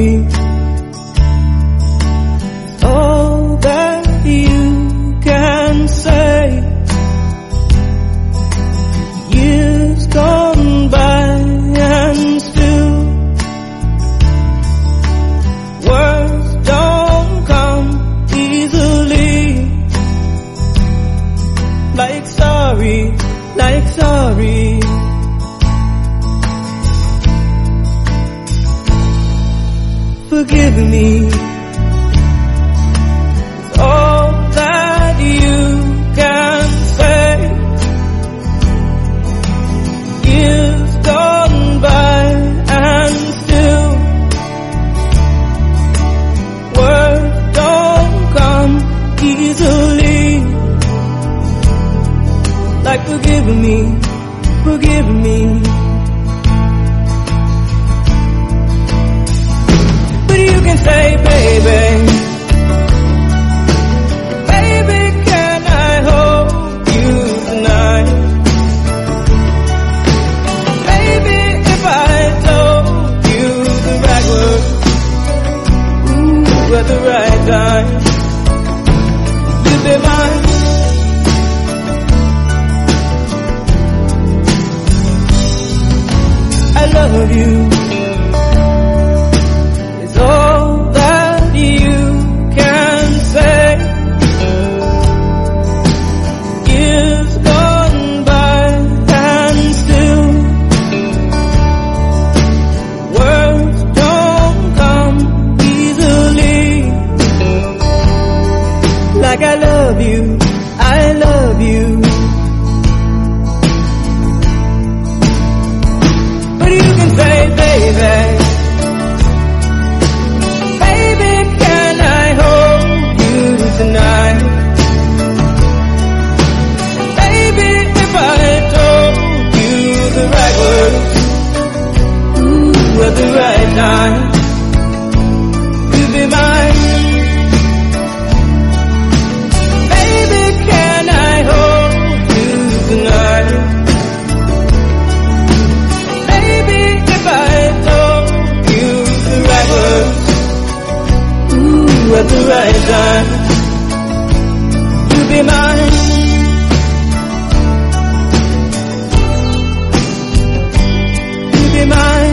me. All that you can say. Years gone by and still words don't come easily. Like sorry, like sorry. Forgive me. All that you can say. Years gone by and still words don't come easily. Like forgive me, forgive me. But you can say, baby, baby, can I hold you tonight? Baby, if I told you the right words, ooh, at the right time, you'd be mine. I love you. It's all that you can say. Years gone by and still words don't come easily. Like I love you, I love you. Say, baby, baby, can I hold you tonight? Baby, if I told you the right words, ooh, at the right time, you'd be mine. Baby, can I hold you tonight? At the right time, you'll be mine. You'll be mine.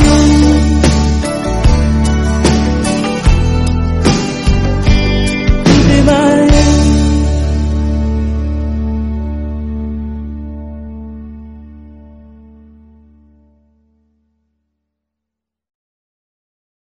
You'll be mine.